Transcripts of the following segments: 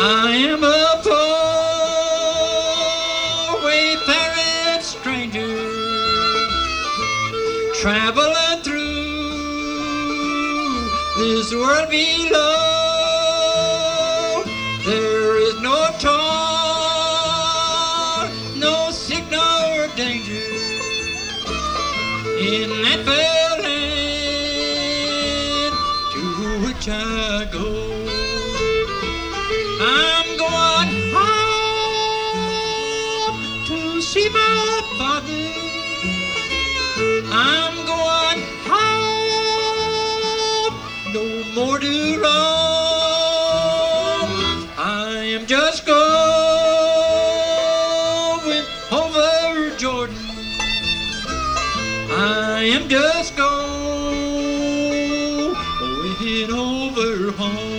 I am a poor wayfaring stranger, traveling through this world below. There is no toil, no sickness or danger in that fair land to which I go. I'm going home to see my father. I'm going home, no more to roam. I am just going over Jordan. I am just going over home.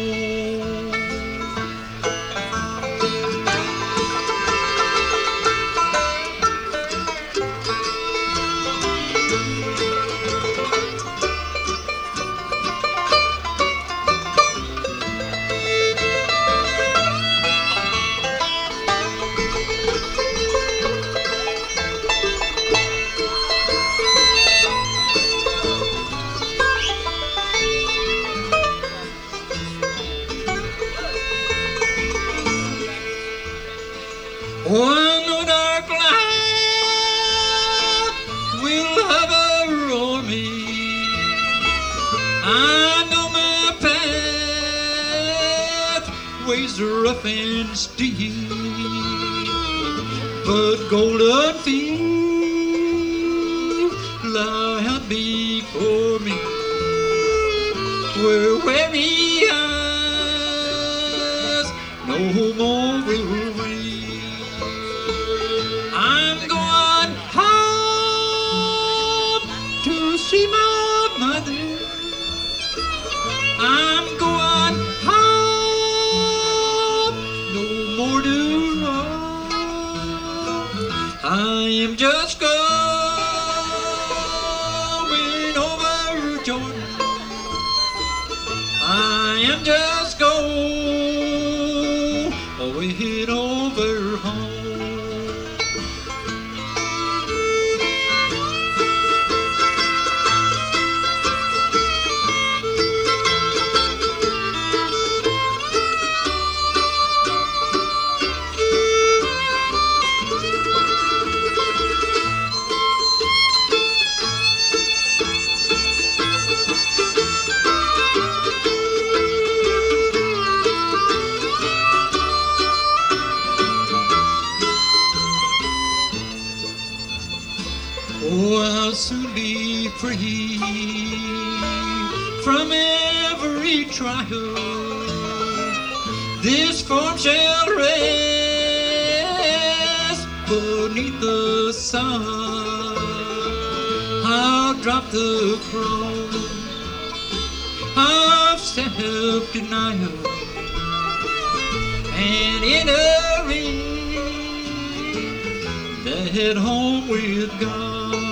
One dark cloud will hover o'er me. I know my pathway's rough and steep, but golden fields lie out before me, where weary eyes no more will weep. I'm going home to see my mother. I'm going home, no more to roam. I am just going over Jordan. I am just going over home. Oh, I'll soon be free from every trial. This form shall rest beneath the sun. I'll drop the crown of self-denial and entering that home with God.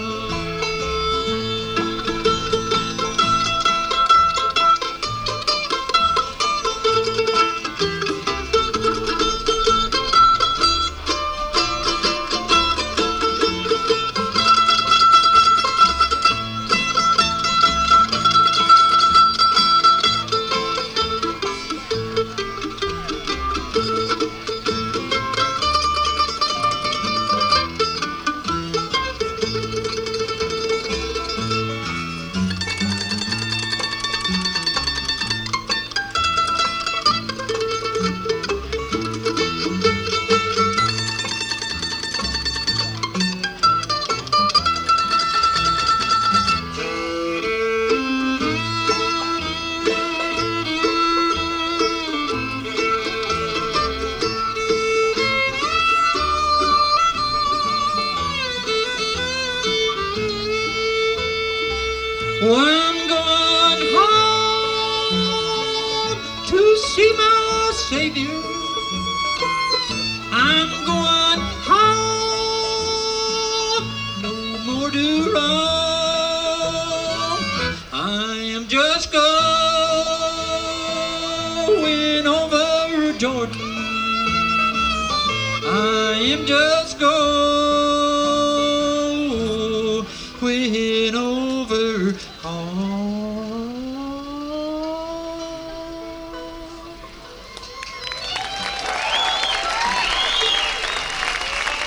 I'm going home to see my Savior. I'm going home, no more to roam. I am just going over Jordan. am just going over.